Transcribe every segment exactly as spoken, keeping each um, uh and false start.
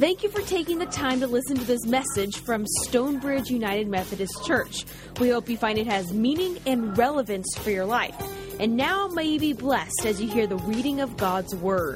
Thank you for taking the time to listen to this message from Stonebridge United Methodist Church. We hope you find it has meaning and relevance for your life. And now may you be blessed as you hear the reading of God's Word.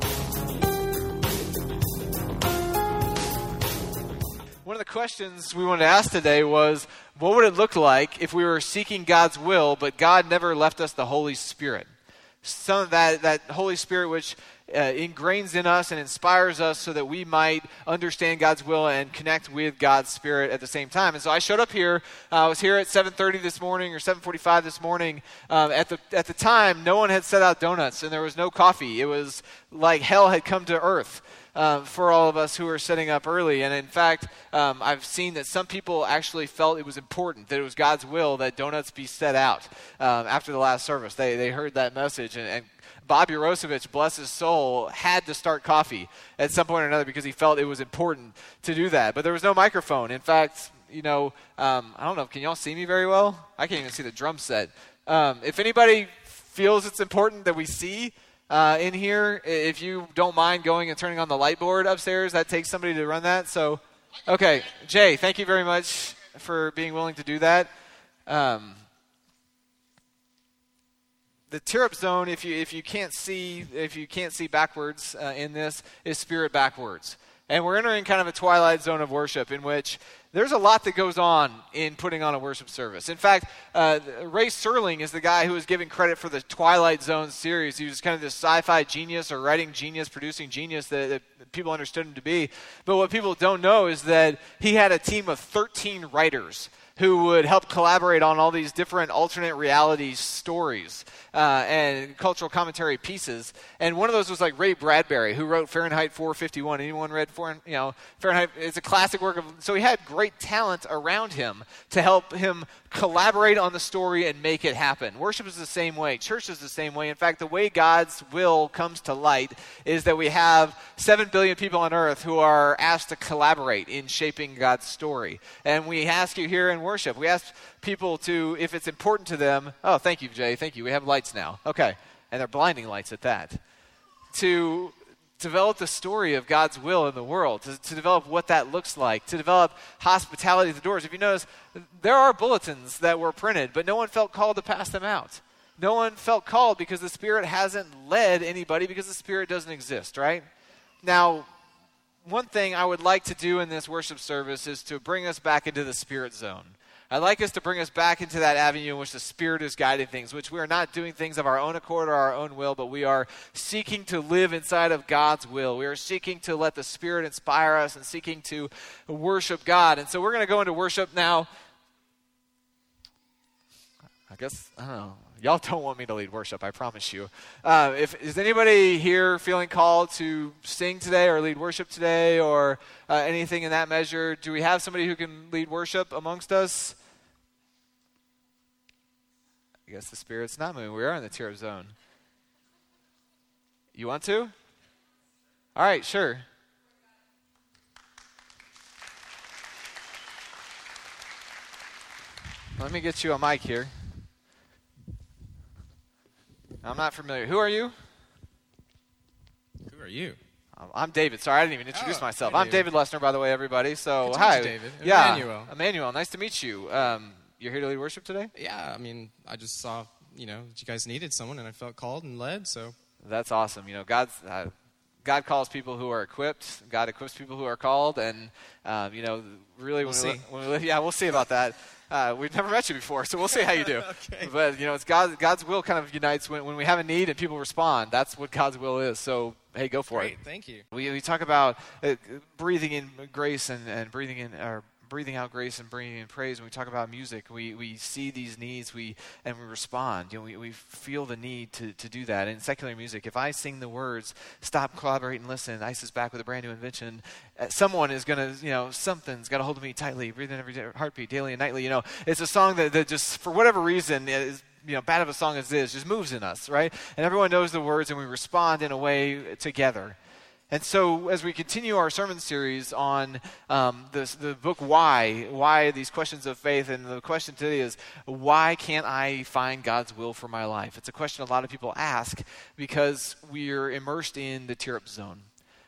One of the questions we wanted to ask today was, what would it look like if we were seeking God's will, but God never left us the Holy Spirit? Some of that, that Holy Spirit which uh, ingrains in us and inspires us so that we might understand God's will and connect with God's Spirit at the same time. And so I showed up here. Uh, I was here at seven thirty this morning or seven forty-five this morning. Um, at the at the time, no one had set out donuts and there was no coffee. It was like hell had come to earth. Uh, for all of us who are setting up early. And in fact, um, I've seen that some people actually felt it was important, that it was God's will that donuts be set out um, after the last service. They they heard that message. And, and Bob Urosevich, bless his soul, had to start coffee at some point or another because he felt it was important to do that. But there was no microphone. In fact, you know, um, I don't know, can y'all see me very well? I can't even see the drum set. Um, if anybody feels it's important that we see Uh, in here, if you don't mind going and turning on the light board upstairs, that takes somebody to run that. So, okay, Jay, thank you very much for being willing to do that. Um, the tear-up zone, if you if you can't see if you can't see backwards uh, in this, is spirit backwards, and we're entering kind of a twilight zone of worship in which there's a lot that goes on in putting on a worship service. In fact, uh, Ray Serling is the guy who was given credit for the Twilight Zone series. He was kind of this sci-fi genius or writing genius, producing genius that, that people understood him to be. But what people don't know is that he had a team of thirteen writers who would help collaborate on all these different alternate reality stories uh, and cultural commentary pieces. And one of those was like Ray Bradbury, who wrote Fahrenheit four fifty-one. Anyone read four, you know, Fahrenheit? It's a classic work of. So he had great talent around him to help him collaborate on the story and make it happen. Worship is the same way. Church is the same way. In fact, the way God's will comes to light is that we have seven billion people on earth who are asked to collaborate in shaping God's story. And we ask you here in worship, we ask people to, if it's important to them, oh, thank you, Jay, thank you. We have lights now. Okay. And they're blinding lights at that. To develop the story of God's will in the world, to, to develop what that looks like, to develop hospitality at the doors. If you notice, there are bulletins that were printed, but no one felt called to pass them out. No one felt called because the Spirit hasn't led anybody because the Spirit doesn't exist, right? Now, one thing I would like to do in this worship service is to bring us back into the Spirit zone. I'd like us to bring us back into that avenue in which the Spirit is guiding things, which we are not doing things of our own accord or our own will, but we are seeking to live inside of God's will. We are seeking to let the Spirit inspire us and seeking to worship God. And so we're going to go into worship now. I guess, I don't know. Y'all don't want me to lead worship, I promise you. Uh, if is anybody here feeling called to sing today or lead worship today or uh, anything in that measure? Do we have somebody who can lead worship amongst us? I guess the Spirit's not moving. We are in the tear-up zone. You want to? All right, sure. Let me get you a mic here. I'm not familiar. Who are you? Who are you? I'm David. Sorry, I didn't even introduce oh, myself. Hey, I'm David Lessner, by the way, everybody. So, Good to hi. meet you, David. Yeah, Emmanuel. Emmanuel. Nice to meet you. Um, you're here to lead worship today? Yeah, I mean, I just saw, you know, that you guys needed someone, and I felt called and led, so. That's awesome. You know, God's, uh, God calls people who are equipped. God equips people who are called. And, um, you know, really, we'll when, see. we, when we, yeah, we'll see about that. Uh, we've never met you before, so we'll see how you do. Okay. But, you know, it's God, God's will kind of unites when, when we have a need and people respond. That's what God's will is. So, hey, go for Great, it. thank you. We, we talk about uh, breathing in grace and, and breathing in, or breathing out grace and bringing in praise. When we talk about music, we, we see these needs we and we respond. You know, we, we feel the need to, to do that. In secular music, if I sing the words, stop, collaborate, and listen, ICE is back with a brand new invention, uh, someone is going to, you know, something's got a hold of me tightly, breathe in every day, heartbeat, daily and nightly. You know, it's a song that, that just, for whatever reason, is, you know, bad of a song as it is, just moves in us, right? And everyone knows the words and we respond in a way together. And so as we continue our sermon series on um, this, the book Why, why these questions of faith, and the question today is, why can't I find God's will for my life? It's a question a lot of people ask because we're immersed in the tear-up zone.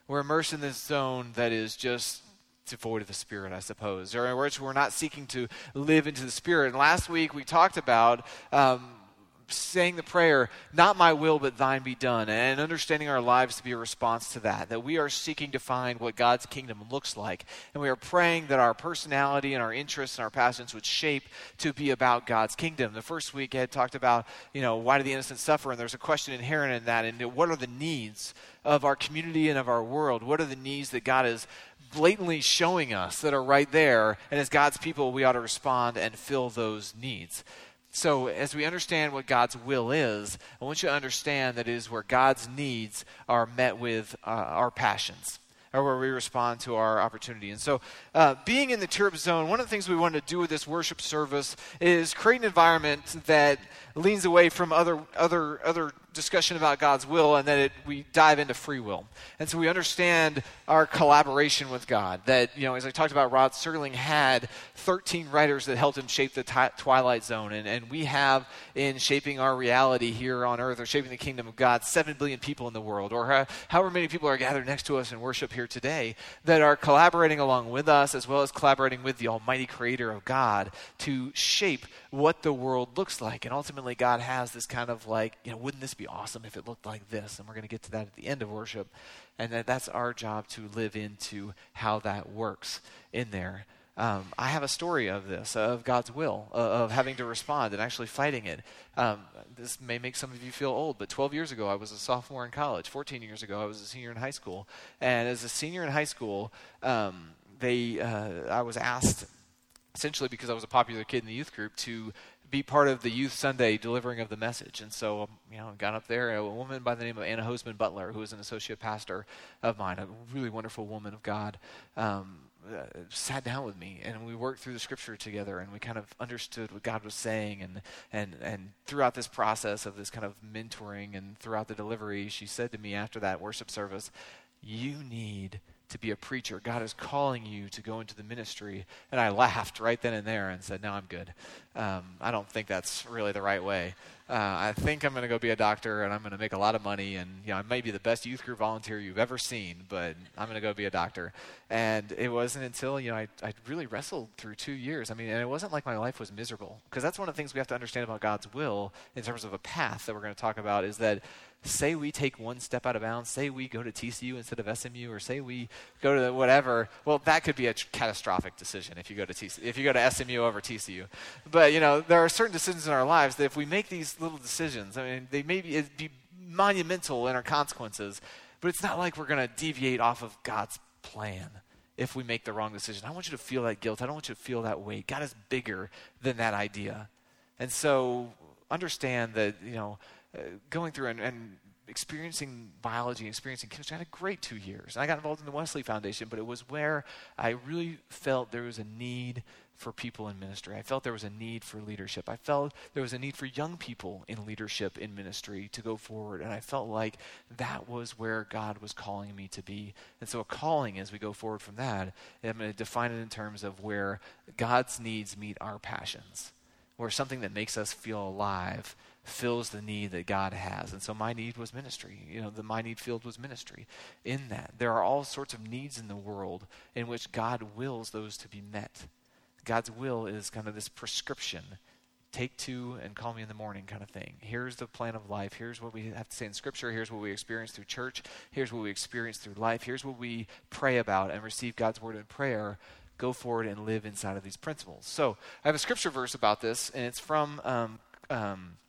We're immersed in this zone that is just devoid of the Spirit, I suppose, or in which we're not seeking to live into the Spirit. And last week we talked about um, saying the prayer, not my will, but thine be done, and understanding our lives to be a response to that, that we are seeking to find what God's kingdom looks like, and we are praying that our personality and our interests and our passions would shape to be about God's kingdom. The first week I had talked about, you know, why do the innocent suffer, and there's a question inherent in that, and what are the needs of our community and of our world? What are the needs that God is blatantly showing us that are right there, and as God's people, we ought to respond and fill those needs. So as we understand what God's will is, I want you to understand that it is where God's needs are met with uh, our passions, or where we respond to our opportunity. And so uh, being in the Tirip Zone, one of the things we wanted to do with this worship service is create an environment that leans away from other other other discussion about God's will, and that it, we dive into free will. And so we understand our collaboration with God. That, you know, as I talked about, Rod Serling had thirteen writers that helped him shape the t- Twilight Zone. And, and we have, in shaping our reality here on earth, or shaping the kingdom of God, seven billion people in the world, or how, however many people are gathered next to us in worship here today, that are collaborating along with us, as well as collaborating with the almighty creator of God to shape what the world looks like. And ultimately, God has this kind of like, you know, wouldn't this be awesome if it looked like this? And we're going to get to that at the end of worship. And that that's our job to live into how that works in there. Um, I have a story of this, of God's will, uh, of having to respond and actually fighting it. Um, this may make some of you feel old, but twelve years ago I was a sophomore in college. fourteen years ago I was a senior in high school. And as a senior in high school, um, they uh, I was asked, essentially because I was a popular kid in the youth group, to be part of the Youth Sunday delivering of the message. And so, um, you know, I got up there, a woman by the name of Anna Hosman Butler, who is an associate pastor of mine, a really wonderful woman of God, um, uh, sat down with me, and we worked through the scripture together, and we kind of understood what God was saying. And, and, and throughout this process of this kind of mentoring and throughout the delivery, she said to me after that worship service, you need to be a preacher. God is calling you to go into the ministry. And I laughed right then and there and said, no, I'm good. Um, I don't think that's really the right way. Uh, I think I'm going to go be a doctor, and I'm going to make a lot of money, and you know, I might be the best youth group volunteer you've ever seen, but I'm going to go be a doctor. And it wasn't until, you know, I, I really wrestled through two years. I mean, and it wasn't like my life was miserable, because that's one of the things we have to understand about God's will in terms of a path that we're going to talk about, is that say we take one step out of bounds, say we go to T C U instead of S M U, or say we go to whatever, well, that could be a tr- catastrophic decision if you go to T C, if you go to S M U over T C U. But, you know, there are certain decisions in our lives that if we make these little decisions, I mean, they may be, it'd be monumental in our consequences, but it's not like we're going to deviate off of God's plan if we make the wrong decision. I want you to feel that guilt. I don't want you to feel that weight. God is bigger than that idea. And so understand that, you know, Uh, going through and, and experiencing biology, experiencing chemistry, I had a great two years. I got involved in the Wesley Foundation, but it was where I really felt there was a need for people in ministry. I felt there was a need for leadership. I felt there was a need for young people in leadership in ministry to go forward, and I felt like that was where God was calling me to be. And so a calling, as we go forward from that, I'm going to define it in terms of where God's needs meet our passions, where something that makes us feel alive fills the need that God has. And so my need was ministry. You know, the my need field was ministry. In that, there are all sorts of needs in the world in which God wills those to be met. God's will is kind of this prescription. Take two and call me in the morning kind of thing. Here's the plan of life. Here's what we have to say in Scripture. Here's what we experience through church. Here's what we experience through life. Here's what we pray about and receive God's word in prayer. Go forward and live inside of these principles. So I have a scripture verse about this, and it's from um, um,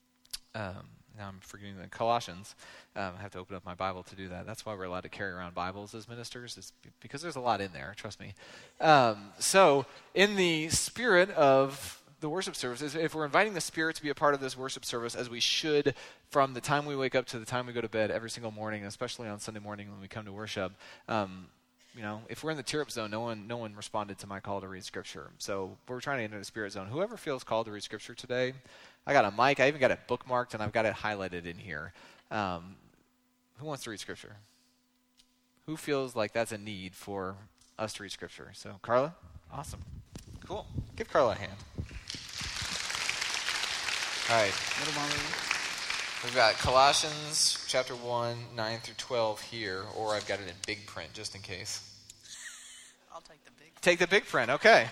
Um, now I'm forgetting the Colossians. Um, I have to open up my Bible to do that. That's why we're allowed to carry around Bibles as ministers, is because there's a lot in there, trust me. Um, so in the spirit of the worship service, if we're inviting the Spirit to be a part of this worship service, as we should from the time we wake up to the time we go to bed every single morning, especially on Sunday morning when we come to worship, um, you know, if we're in the Tirip Zone, no one no one responded to my call to read Scripture. So we're trying to enter the Spirit Zone. Whoever feels called to read Scripture today, I got a mic. I even got it bookmarked, and I've got it highlighted in here. Um, who wants to read Scripture? Who feels like that's a need for us to read Scripture? So, Carla? Awesome. Cool. Give Carla a hand. All right. We've got Colossians chapter one, nine through twelve here, or I've got it in big print just in case. I'll take the big print. Take the big print, okay.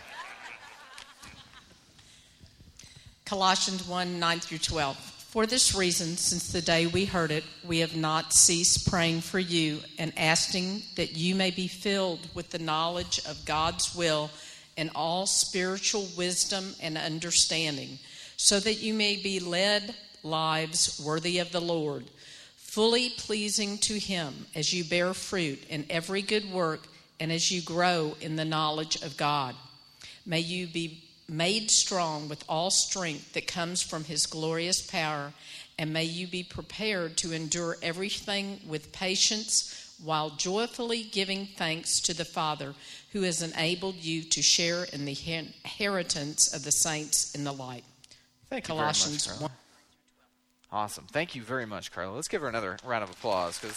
Colossians one, nine through twelve. For this reason, since the day we heard it, we have not ceased praying for you and asking that you may be filled with the knowledge of God's will and all spiritual wisdom and understanding, so that you may be led lives worthy of the Lord, fully pleasing to him as you bear fruit in every good work and as you grow in the knowledge of God. May you be made strong with all strength that comes from his glorious power, and may you be prepared to endure everything with patience while joyfully giving thanks to the Father who has enabled you to share in the inheritance of the saints in the light. Thank you Colossians very much, Carla. Awesome. Thank you very much, Carla. Let's give her another round of applause, because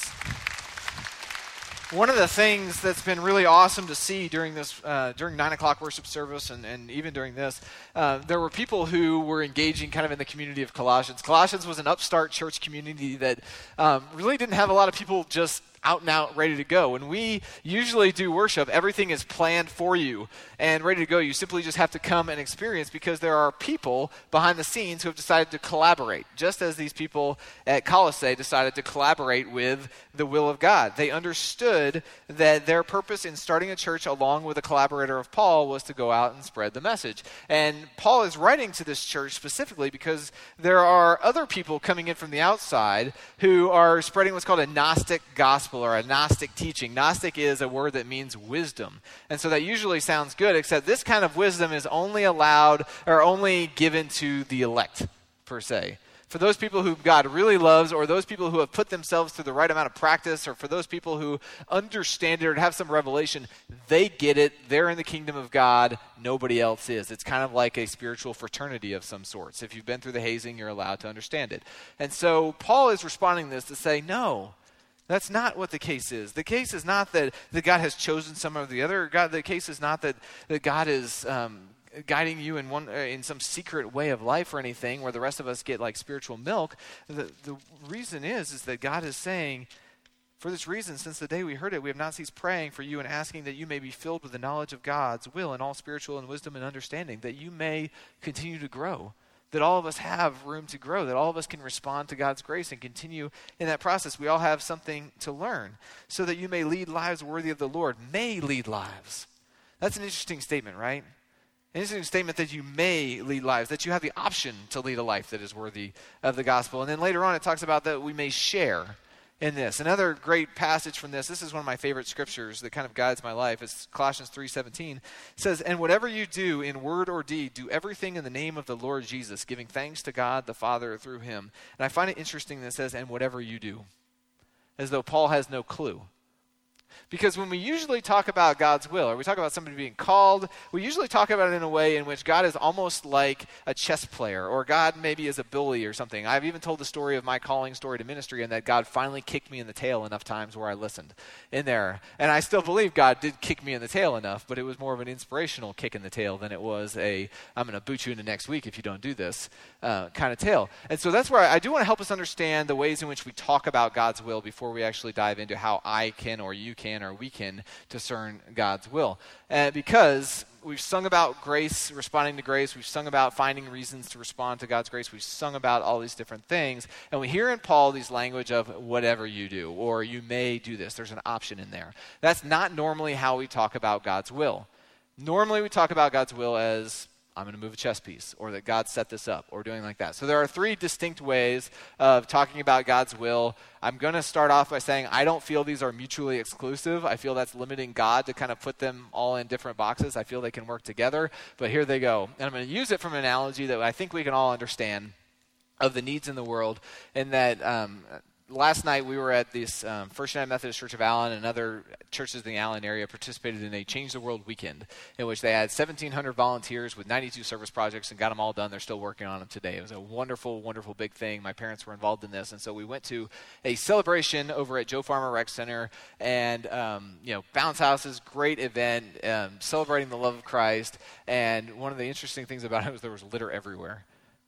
one of the things that's been really awesome to see during this, uh, during nine o'clock worship service, and, and even during this, uh, there were people who were engaging kind of in the community of Colossians. Colossians was an upstart church community that um, really didn't have a lot of people just out and out, ready to go. When we usually do worship, everything is planned for you and ready to go. You simply just have to come and experience, because there are people behind the scenes who have decided to collaborate, just as these people at Colossae decided to collaborate with the will of God. They understood that their purpose in starting a church, along with a collaborator of Paul, was to go out and spread the message. And Paul is writing to this church specifically because there are other people coming in from the outside who are spreading what's called a Gnostic gospel, or a Gnostic teaching. Gnostic is a word that means wisdom. And so that usually sounds good, except this kind of wisdom is only allowed, or only given to the elect, per se. For those people who God really loves, or those people who have put themselves through the right amount of practice, or for those people who understand it or have some revelation, they get it. They're in the kingdom of God. Nobody else is. It's kind of like a spiritual fraternity of some sorts. If you've been through the hazing, you're allowed to understand it. And so Paul is responding to this to say, no, that's not what the case is. The case is not that, that God has chosen some or the other. God, the case is not that, that God is um, guiding you in one uh, in some secret way of life or anything where the rest of us get like spiritual milk. The, the reason is, is that God is saying, for this reason, since the day we heard it, we have not ceased praying for you and asking that you may be filled with the knowledge of God's will and all spiritual and wisdom and understanding, that you may continue to grow. That all of us have room to grow, that all of us can respond to God's grace and continue in that process. We all have something to learn, so that you may lead lives worthy of the Lord. May lead lives. That's an interesting statement, right? An interesting statement that you may lead lives, that you have the option to lead a life that is worthy of the gospel. And then later on it talks about that we may share in this. Another great passage from this, this is one of my favorite scriptures that kind of guides my life. It's Colossians three seventeen. It says, and whatever you do in word or deed, do everything in the name of the Lord Jesus, giving thanks to God the Father through him. And I find it interesting that it says, and whatever you do, as though Paul has no clue. Because when we usually talk about God's will, or we talk about somebody being called, we usually talk about it in a way in which God is almost like a chess player, or God maybe is a bully or something. I've even told the story of my calling story to ministry, and that God finally kicked me in the tail enough times where I listened in there. And I still believe God did kick me in the tail enough, but it was more of an inspirational kick in the tail than it was a, I'm going to boot you into next week if you don't do this uh, kind of tail. And so that's where I, I do want to help us understand the ways in which we talk about God's will before we actually dive into how I can or you can or we can discern God's will. Uh, because we've sung about grace, responding to grace. We've sung about finding reasons to respond to God's grace. We've sung about all these different things. And we hear in Paul these language of whatever you do, or you may do this. There's an option in there. That's not normally how we talk about God's will. Normally we talk about God's will as, I'm going to move a chess piece, or that God set this up, or doing like that. So there are three distinct ways of talking about God's will. I'm going to start off by saying I don't feel these are mutually exclusive. I feel that's limiting God to kind of put them all in different boxes. I feel they can work together, but here they go. And I'm going to use it from an analogy that I think we can all understand of the needs in the world, in that um, last night we were at this um, First United Methodist Church of Allen, and other churches in the Allen area participated in a Change the World weekend, in which they had seventeen hundred volunteers with ninety-two service projects and got them all done. They're still working on them today. It was a wonderful, wonderful big thing. My parents were involved in this, and so we went to a celebration over at Joe Farmer Rec Center, and um, you know, bounce houses, great event, um, celebrating the love of Christ. And one of the interesting things about it was there was litter everywhere.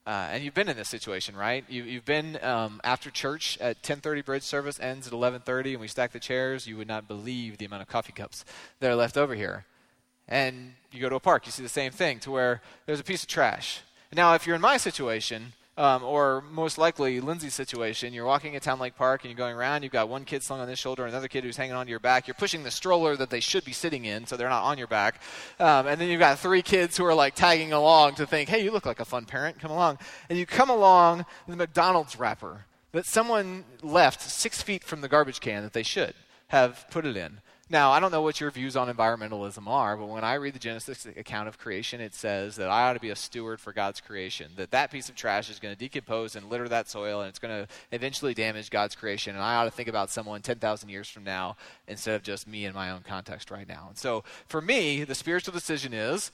uh, and you've been in this situation, right? You, you've been um, after church at ten thirty bridge service, ends at eleven thirty, and we stack the chairs. You would not believe the amount of coffee cups that are left over here. And you go to a park, you see the same thing, to where there's a piece of trash. Now, if you're in my situation, Um, or most likely Lindsay's situation, you're walking at Town Lake Park and you're going around, you've got one kid slung on this shoulder, another kid who's hanging onto your back, you're pushing the stroller that they should be sitting in so they're not on your back, um, and then you've got three kids who are like tagging along to think, hey, you look like a fun parent, come along. And you come along with a McDonald's wrapper that someone left six feet from the garbage can that they should have put it in. Now, I don't know what your views on environmentalism are, but when I read the Genesis account of creation, it says that I ought to be a steward for God's creation, that that piece of trash is going to decompose and litter that soil, and it's going to eventually damage God's creation, and I ought to think about someone ten thousand years from now instead of just me in my own context right now. And so, for me, the spiritual decision is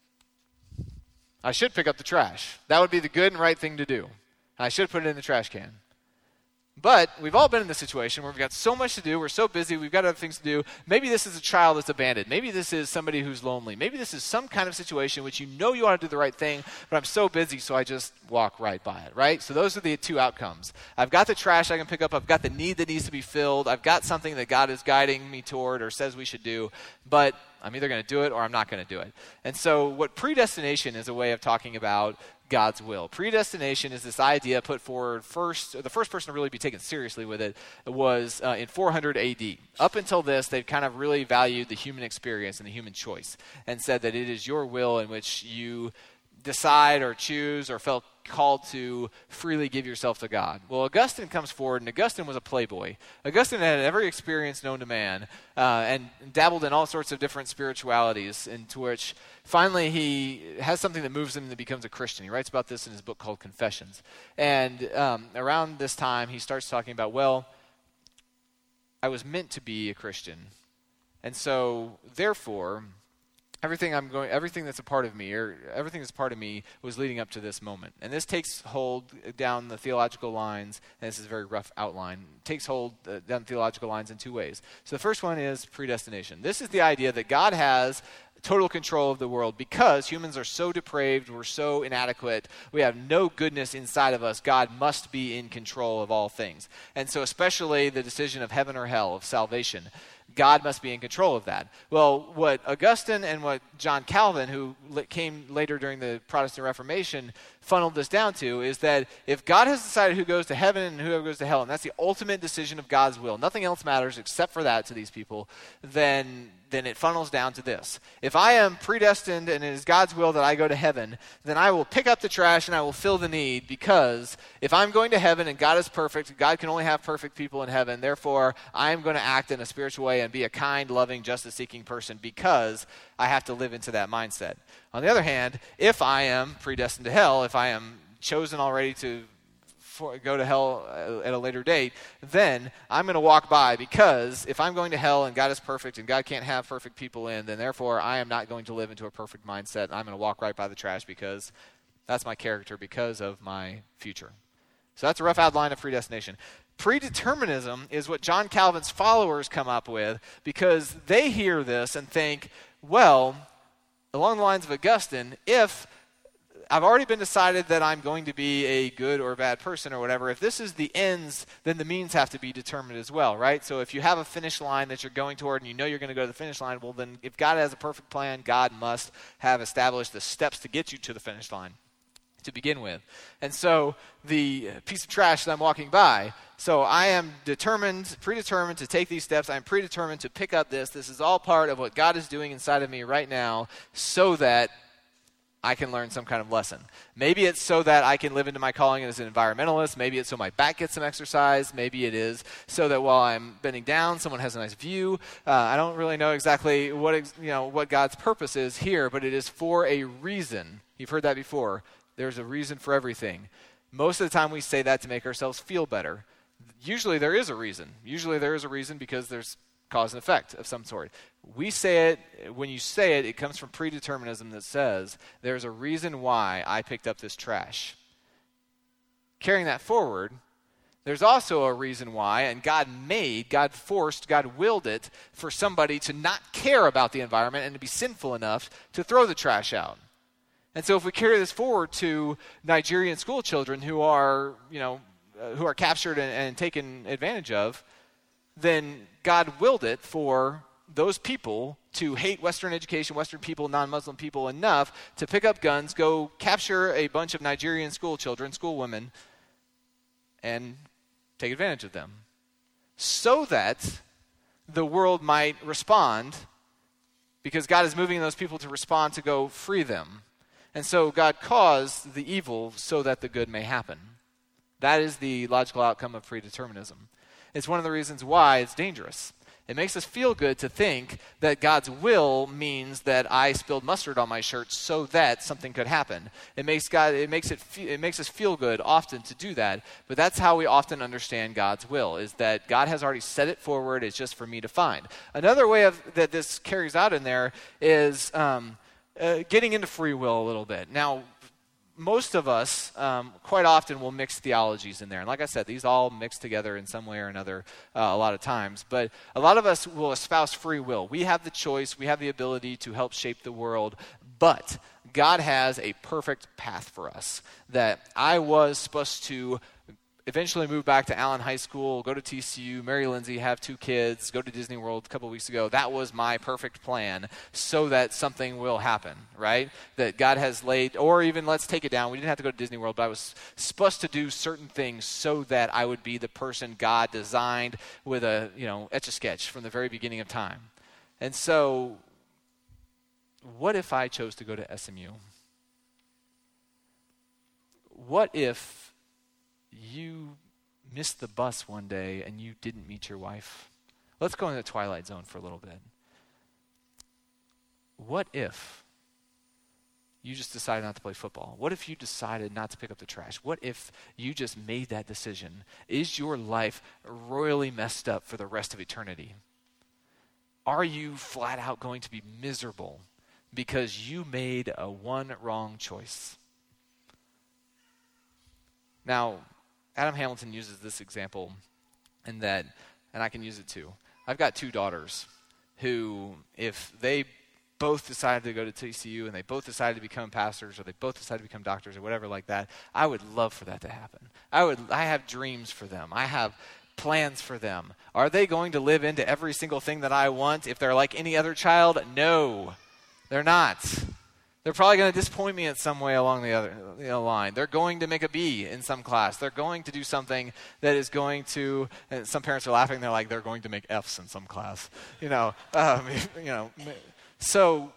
I should pick up the trash. That would be the good and right thing to do. I should put it in the trash can. But we've all been in this situation where we've got so much to do, we're so busy, we've got other things to do. Maybe this is a child that's abandoned. Maybe this is somebody who's lonely. Maybe this is some kind of situation which you know you ought to do the right thing, but I'm so busy, so I just walk right by it, right? So those are the two outcomes. I've got the trash I can pick up. I've got the need that needs to be filled. I've got something that God is guiding me toward or says we should do, but I'm either going to do it or I'm not going to do it. And so what predestination is a way of talking about God's will. Predestination is this idea put forward first, the first person to really be taken seriously with it was uh, in four hundred A D. Up until this, they've kind of really valued the human experience and the human choice and said that it is your will in which you decide or choose or felt called to freely give yourself to God. Well, Augustine comes forward, and Augustine was a playboy. Augustine had every experience known to man uh, and dabbled in all sorts of different spiritualities, into which finally he has something that moves him and becomes a Christian. He writes about this in his book called Confessions. And um, around this time, he starts talking about, well, I was meant to be a Christian. And so, therefore, Everything I'm going, everything that's a part of me, or everything that's part of me, was leading up to this moment. And this takes hold down the theological lines, and this is a very rough outline, takes hold uh, down theological lines in two ways. So the first one is predestination. This is the idea that God has total control of the world because humans are so depraved, we're so inadequate, we have no goodness inside of us. God must be in control of all things. And so especially the decision of heaven or hell, of salvation, God must be in control of that. Well, what Augustine and what John Calvin, who came later during the Protestant Reformation, funneled this down to is that if God has decided who goes to heaven and who goes to hell, and that's the ultimate decision of God's will, nothing else matters except for that to these people, then then it funnels down to this. If I am predestined and it is God's will that I go to heaven, then I will pick up the trash and I will fill the need, because if I'm going to heaven and God is perfect, God can only have perfect people in heaven, therefore I am going to act in a spiritual way and be a kind, loving, justice-seeking person because I have to live into that mindset. On the other hand, if I am predestined to hell, if I am chosen already to For, go to hell at a later date, then I'm going to walk by, because if I'm going to hell and God is perfect and God can't have perfect people in, then therefore I am not going to live into a perfect mindset. I'm going to walk right by the trash because that's my character, because of my future. So that's a rough outline of predestination. Predeterminism is what John Calvin's followers come up with, because they hear this and think, well, along the lines of Augustine, if I've already been decided that I'm going to be a good or bad person or whatever, if this is the ends, then the means have to be determined as well, right? So if you have a finish line that you're going toward and you know you're going to go to the finish line, well then if God has a perfect plan, God must have established the steps to get you to the finish line to begin with. And so the piece of trash that I'm walking by, so I am determined, predetermined to take these steps. I'm predetermined to pick up this. This is all part of what God is doing inside of me right now so that I can learn some kind of lesson. Maybe it's so that I can live into my calling as an environmentalist. Maybe it's so my back gets some exercise. Maybe it is so that while I'm bending down, someone has a nice view. Uh, I don't really know exactly what ex- you know what God's purpose is here, but it is for a reason. You've heard that before. There's a reason for everything. Most of the time we say that to make ourselves feel better. Usually there is a reason. Usually there is a reason because there's cause and effect of some sort. We say it, when you say it, it comes from predeterminism that says there's a reason why I picked up this trash. Carrying that forward, there's also a reason why, and God made, God forced, God willed it for somebody to not care about the environment and to be sinful enough to throw the trash out. And so if we carry this forward to Nigerian school children who are, you know, uh, who are captured and, and taken advantage of, then God willed it for those people to hate Western education, Western people, non-Muslim people enough to pick up guns, go capture a bunch of Nigerian school children, school women, and take advantage of them, so that the world might respond, because God is moving those people to respond to go free them. And so God caused the evil so that the good may happen. That is the logical outcome of predeterminism. It's one of the reasons why it's dangerous. It makes us feel good to think that God's will means that I spilled mustard on my shirt so that something could happen. It makes God. It makes it. Fe- it makes us feel good often to do that. But that's how we often understand God's will: is that God has already set it forward. It's just for me to find. Another way of that this carries out in there is um, uh, getting into free will a little bit. Now, most of us um, quite often will mix theologies in there. And like I said, these all mix together in some way or another uh, a lot of times. But a lot of us will espouse free will. We have the choice. We have the ability to help shape the world. But God has a perfect path for us. That I was supposed to eventually move back to Allen High School, go to T C U, marry Lindsay, have two kids, go to Disney World a couple of weeks ago. That was my perfect plan so that something will happen, right? That God has laid, or even let's take it down. We didn't have to go to Disney World, but I was supposed to do certain things so that I would be the person God designed with a, you know, Etch-a-Sketch from the very beginning of time. And so what if I chose to go to S M U? What if you missed the bus one day and you didn't meet your wife? Let's go in the twilight zone for a little bit. What if you just decided not to play football? What if you decided not to pick up the trash? What if you just made that decision? Is your life royally messed up for the rest of eternity? Are you flat out going to be miserable because you made a one wrong choice? Now, Adam Hamilton uses this example in that, and I can use it too. I've got two daughters who, if they both decided to go to T C U and they both decided to become pastors or they both decided to become doctors or whatever like that, I would love for that to happen. I would. I have dreams for them. I have plans for them. Are they going to live into every single thing that I want if they're like any other child? No, they're not. They're probably going to disappoint me in some way along the other you know, line. They're going to make a B in some class. They're going to do something that is going to, and some parents are laughing, they're like, they're going to make F's in some class. You know, um, you know. So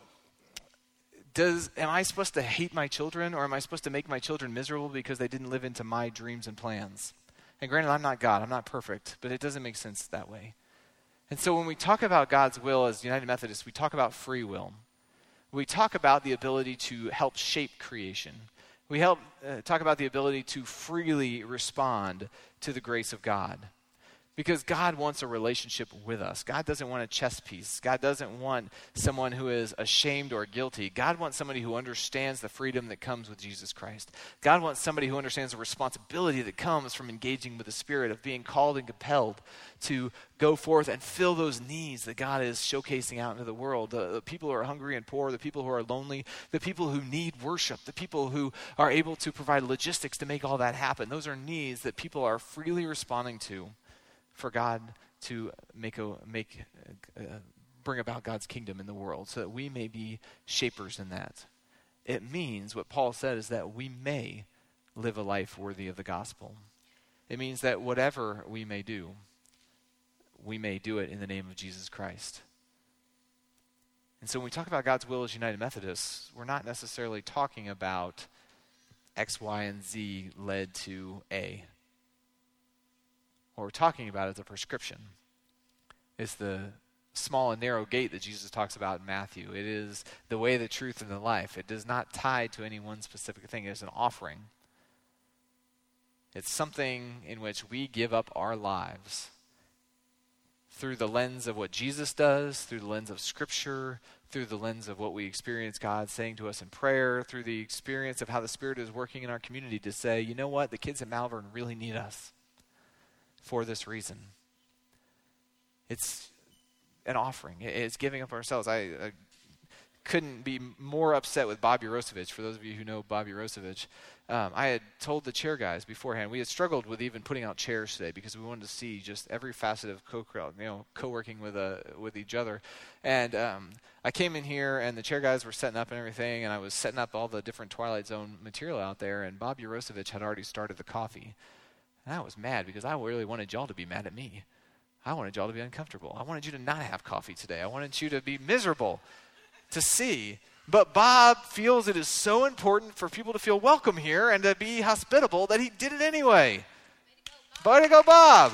does am I supposed to hate my children, or am I supposed to make my children miserable because they didn't live into my dreams and plans? And granted, I'm not God. I'm not perfect, but it doesn't make sense that way. And so when we talk about God's will as United Methodists, we talk about free will. We talk about the ability to help shape creation. We help uh, talk about the ability to freely respond to the grace of God. Because God wants a relationship with us. God doesn't want a chess piece. God doesn't want someone who is ashamed or guilty. God wants somebody who understands the freedom that comes with Jesus Christ. God wants somebody who understands the responsibility that comes from engaging with the Spirit, of being called and compelled to go forth and fill those needs that God is showcasing out into the world. The, the people who are hungry and poor, the people who are lonely, the people who need worship, the people who are able to provide logistics to make all that happen. Those are needs that people are freely responding to for God to make a make uh, bring about God's kingdom in the world, so that we may be shapers in that. It means, what Paul said is that we may live a life worthy of the gospel. It means that whatever we may do, we may do it in the name of Jesus Christ. And so when we talk about God's will as United Methodists, we're not necessarily talking about X, Y, and Z led to A. What we're talking about is a prescription. It's the small and narrow gate that Jesus talks about in Matthew. It is the way, the truth, and the life. It does not tie to any one specific thing. It is an offering. It's something in which we give up our lives through the lens of what Jesus does, through the lens of Scripture, through the lens of what we experience God saying to us in prayer, through the experience of how the Spirit is working in our community to say, you know what, the kids at Malvern really need us for this reason. It's an offering. It's giving up ourselves. I, I couldn't be more upset with Bob Urosevich. For those of you who know Bob Urosevich, um, I had told the chair guys beforehand, we had struggled with even putting out chairs today because we wanted to see just every facet of co you know, co-working with uh, with each other. And um, I came in here, and the chair guys were setting up and everything, and I was setting up all the different Twilight Zone material out there, and Bob Urosevich had already started the coffee. And I was mad because I really wanted y'all to be mad at me. I wanted y'all to be uncomfortable. I wanted you to not have coffee today. I wanted you to be miserable to see. But Bob feels it is so important for people to feel welcome here and to be hospitable that he did it anyway. Way to go, Bob.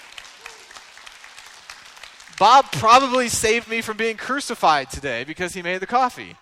Bob probably saved me from being crucified today because he made the coffee.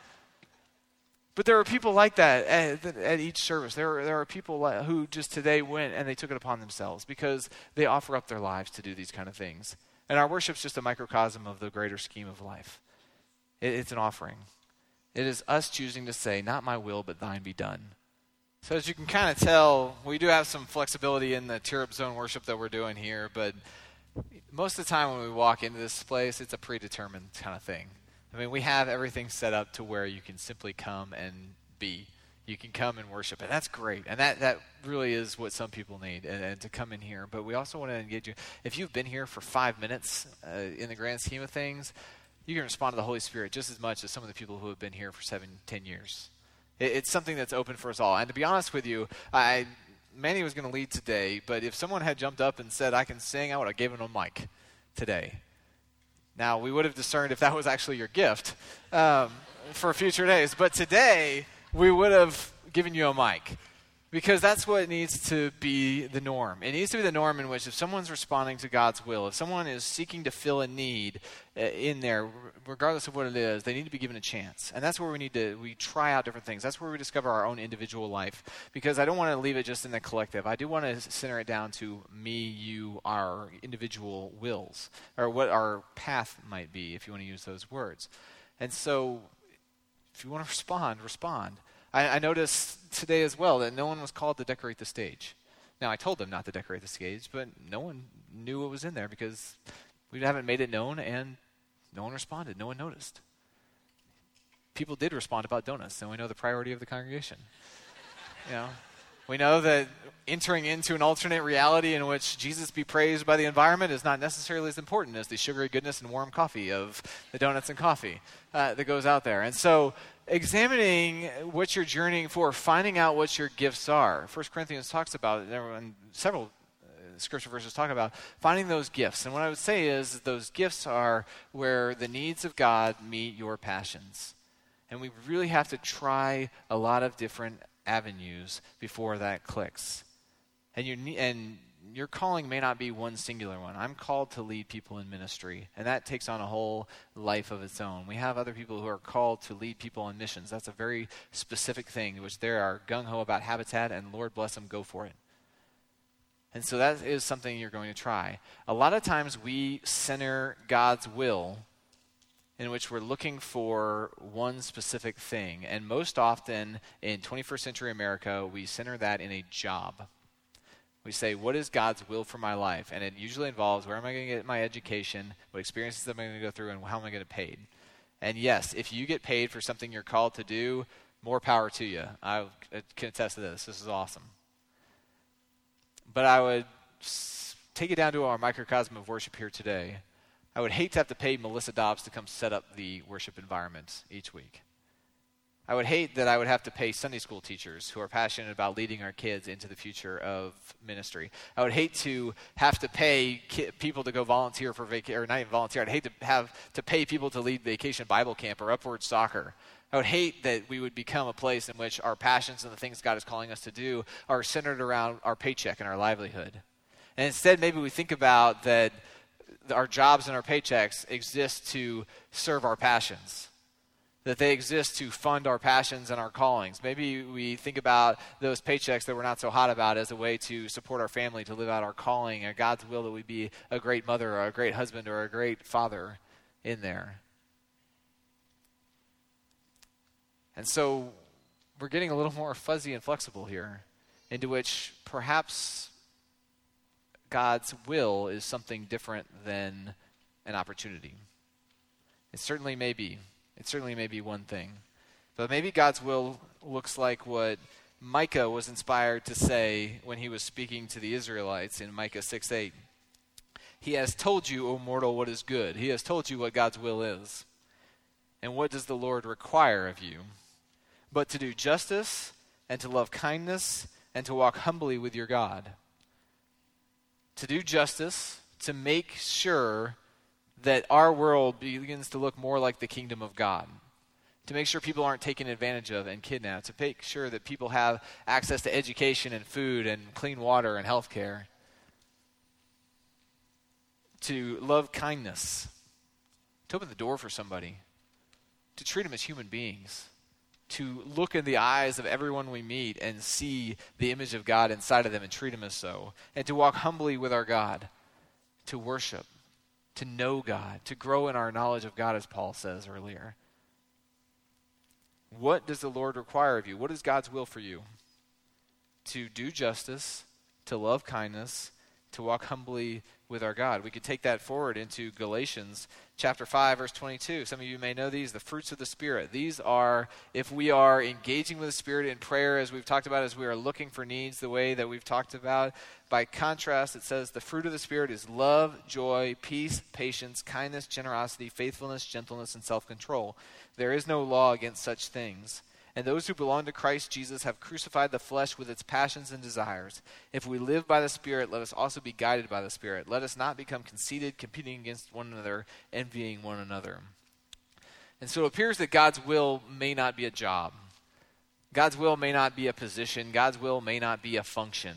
But there are people like that at, at each service. There are, there are people who just today went and they took it upon themselves because they offer up their lives to do these kind of things. And our worship's just a microcosm of the greater scheme of life. It, it's an offering. It is us choosing to say, not my will, but thine be done. So as you can kind of tell, we do have some flexibility in the Tear Up Zone worship that we're doing here, but most of the time when we walk into this place, it's a predetermined kind of thing. I mean, we have everything set up to where you can simply come and be. You can come and worship, and that's great. And that, that really is what some people need, and, and to come in here. But we also want to engage you. If you've been here for five minutes uh, in the grand scheme of things, you can respond to the Holy Spirit just as much as some of the people who have been here for seven, ten years. It, it's something that's open for us all. And to be honest with you, I Manny was going to lead today, but if someone had jumped up and said, I can sing, I would have given him a mic today. Now, we would have discerned if that was actually your gift um, for future days. But today, we would have given you a mic because that's what needs to be the norm. It needs to be the norm in which if someone's responding to God's will, if someone is seeking to fill a need uh, in there, regardless of what it is, they need to be given a chance. And that's where we need to, we try out different things. That's where we discover our own individual life, because I don't want to leave it just in the collective. I do want to center it down to me, you, our individual wills, or what our path might be, if you want to use those words. And so if you want to respond, respond. I, I noticed today as well that no one was called to decorate the stage. Now, I told them not to decorate the stage, but no one knew what was in there because we haven't made it known, and no one responded. No one noticed. People did respond about donuts, and we know the priority of the congregation. You know, we know that entering into an alternate reality in which Jesus be praised by the environment is not necessarily as important as the sugary goodness and warm coffee of the donuts and coffee uh, that goes out there. And so examining what you're journeying for, finding out what your gifts are. First Corinthians talks about it, and several uh, scripture verses talk about finding those gifts. And what I would say is that those gifts are where the needs of God meet your passions. And we really have to try a lot of different avenues before that clicks. And you ne- and your calling may not be one singular one. I'm called to lead people in ministry, and that takes on a whole life of its own. We have other people who are called to lead people on missions. That's a very specific thing, which they are gung-ho about Habitat, and Lord bless them, go for it. And so that is something you're going to try. A lot of times we center God's will in which we're looking for one specific thing. And most often in twenty-first century America, we center that in a job. We say, what is God's will for my life? And it usually involves where am I going to get my education, what experiences am I going to go through, and how am I going to get paid? And yes, if you get paid for something you're called to do, more power to you. I can attest to this. This is awesome. But I would take it down to our microcosm of worship here today. I would hate to have to pay Melissa Dobbs to come set up the worship environment each week. I would hate that I would have to pay Sunday school teachers who are passionate about leading our kids into the future of ministry. I would hate to have to pay ki- people to go volunteer for vacation, or not even volunteer. I'd hate to have to pay people to lead Vacation Bible Camp or Upward Soccer. I would hate that we would become a place in which our passions and the things God is calling us to do are centered around our paycheck and our livelihood. And instead, maybe we think about that our jobs and our paychecks exist to serve our passions, that they exist to fund our passions and our callings. Maybe we think about those paychecks that we're not so hot about as a way to support our family, to live out our calling, or God's will that we be a great mother or a great husband or a great father in there. And so we're getting a little more fuzzy and flexible here, into which perhaps God's will is something different than an opportunity. It certainly may be. It certainly may be one thing. But maybe God's will looks like what Micah was inspired to say when he was speaking to the Israelites in Micah six eight. He has told you, O mortal, what is good. He has told you what God's will is. And what does the Lord require of you? But to do justice and to love kindness and to walk humbly with your God. To do justice, to make sure that our world begins to look more like the kingdom of God. To make sure people aren't taken advantage of and kidnapped. To make sure that people have access to education and food and clean water and health care. To love kindness. To open the door for somebody. To treat them as human beings. To look in the eyes of everyone we meet and see the image of God inside of them and treat them as so. And to walk humbly with our God. To worship. To know God. To grow in our knowledge of God, as Paul says earlier. What does the Lord require of you? What is God's will for you? To do justice, to love kindness, to walk humbly with our God. We could take that forward into Galatians chapter five, verse twenty-two. Some of you may know these, the fruits of the Spirit. These are, if we are engaging with the Spirit in prayer, as we've talked about, as we are looking for needs the way that we've talked about. By contrast, it says the fruit of the Spirit is love, joy, peace, patience, kindness, generosity, faithfulness, gentleness, and self-control. There is no law against such things. And those who belong to Christ Jesus have crucified the flesh with its passions and desires. If we live by the Spirit, let us also be guided by the Spirit. Let us not become conceited, competing against one another, envying one another. And so it appears that God's will may not be a job. God's will may not be a position. God's will may not be a function.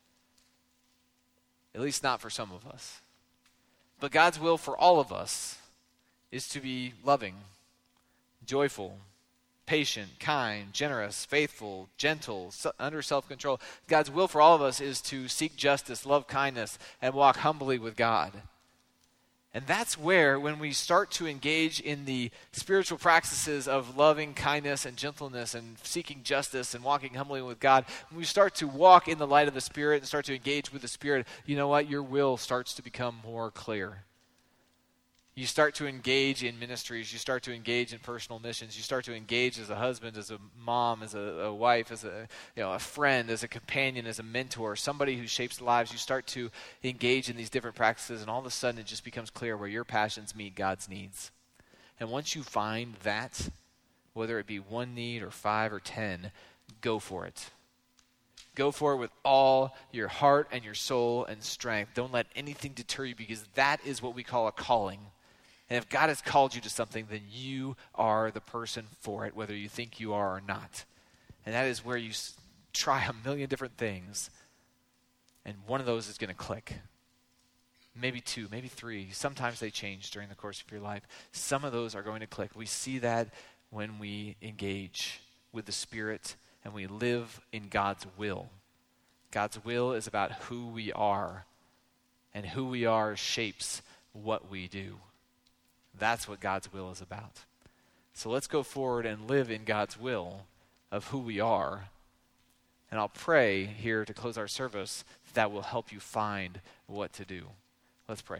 At least not for some of us. But God's will for all of us is to be loving, joyful, patient, kind, generous, faithful, gentle, under self-control. God's will for all of us is to seek justice, love kindness, and walk humbly with God. And that's where, when we start to engage in the spiritual practices of loving kindness and gentleness and seeking justice and walking humbly with God, when we start to walk in the light of the Spirit and start to engage with the Spirit, you know what? Your will starts to become more clear. You start to engage in ministries. You start to engage in personal missions. You start to engage as a husband, as a mom, as a, a wife, as a you know a friend, as a companion, as a mentor, somebody who shapes lives. You start to engage in these different practices, and all of a sudden it just becomes clear where your passions meet God's needs. And once you find that, whether it be one need or five or ten, go for it. Go for it with all your heart and your soul and strength. Don't let anything deter you, because that is what we call a calling. And if God has called you to something, then you are the person for it, whether you think you are or not. And that is where you s- try a million different things, and one of those is going to click. Maybe two, maybe three. Sometimes they change during the course of your life. Some of those are going to click. We see that when we engage with the Spirit and we live in God's will. God's will is about who we are, and who we are shapes what we do. That's what God's will is about. So let's go forward and live in God's will of who we are. And I'll pray here to close our service that will help you find what to do. Let's pray.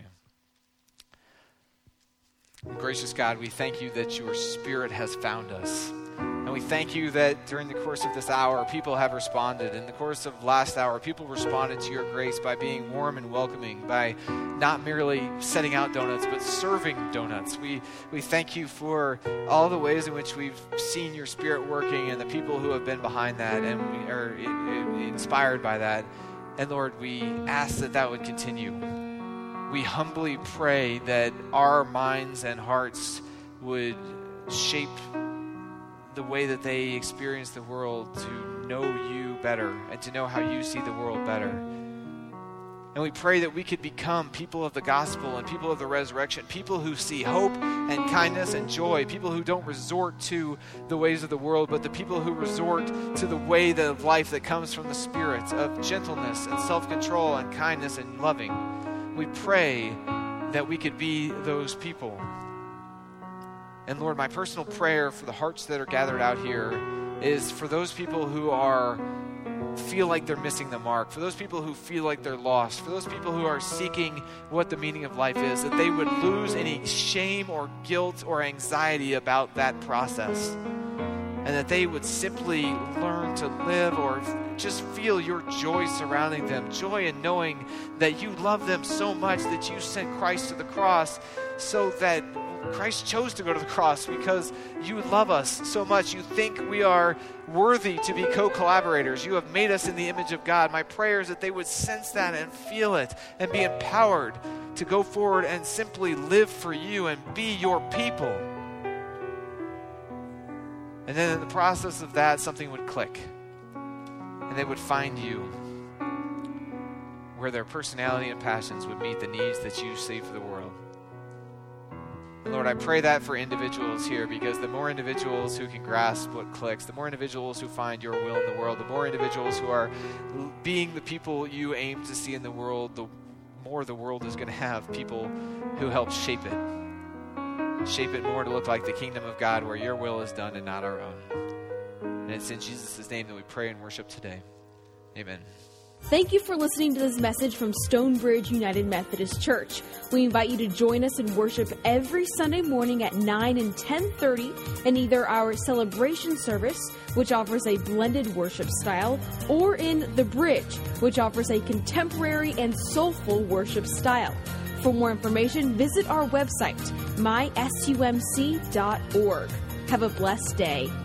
Gracious God, we thank you that your Spirit has found us. And we thank you that during the course of this hour, people have responded. In the course of last hour, people responded to your grace by being warm and welcoming, by not merely setting out donuts, but serving donuts. We we thank you for all the ways in which we've seen your Spirit working and the people who have been behind that and we are inspired by that. And Lord, we ask that that would continue. We humbly pray that our minds and hearts would shape the way that they experience the world to know you better and to know how you see the world better. And we pray that we could become people of the gospel and people of the resurrection, people who see hope and kindness and joy, people who don't resort to the ways of the world, but the people who resort to the way of life that comes from the Spirit of gentleness and self-control and kindness and loving. We pray that we could be those people. And Lord, my personal prayer for the hearts that are gathered out here is for those people who are feel like they're missing the mark, for those people who feel like they're lost, for those people who are seeking what the meaning of life is, that they would lose any shame or guilt or anxiety about that process, and that they would simply learn to live or just feel your joy surrounding them, joy in knowing that you love them so much that you sent Christ to the cross, so that Christ chose to go to the cross because you love us so much. You think we are worthy to be co-collaborators. You have made us in the image of God. My prayer is that they would sense that and feel it and be empowered to go forward and simply live for you and be your people. And then in the process of that, something would click. And they would find you where their personality and passions would meet the needs that you see for the world. And Lord, I pray that for individuals here, because the more individuals who can grasp what clicks, the more individuals who find your will in the world, the more individuals who are being the people you aim to see in the world, the more the world is going to have people who help shape it. Shape it more to look like the kingdom of God, where your will is done and not our own. And it's in Jesus' name that we pray and worship today. Amen. Thank you for listening to this message from Stonebridge United Methodist Church. We invite you to join us in worship every Sunday morning at nine and ten thirty in either our celebration service, which offers a blended worship style, or in The Bridge, which offers a contemporary and soulful worship style. For more information, visit our website, my sumc dot org. Have a blessed day.